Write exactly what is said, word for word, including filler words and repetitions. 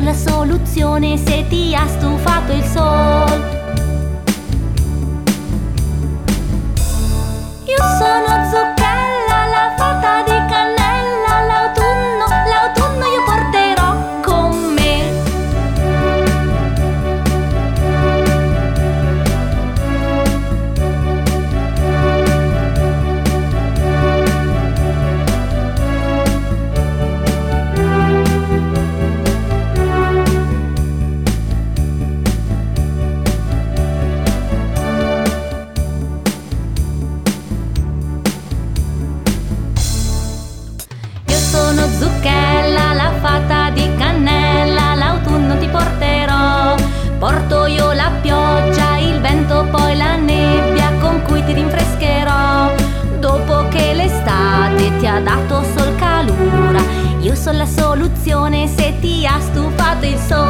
sono la soluzione se ti ha stufato il sol. Io sono Zucchella, la fata di cannella. L'autunno, l'autunno io porterò con me. Sono Zucchella, la fata di cannella. L'autunno ti porterò. Porto io la pioggia, il vento, poi la nebbia con cui ti rinfrescherò. Dopo che l'estate ti ha dato sol calura, io sono la soluzione se ti ha stufato il sole.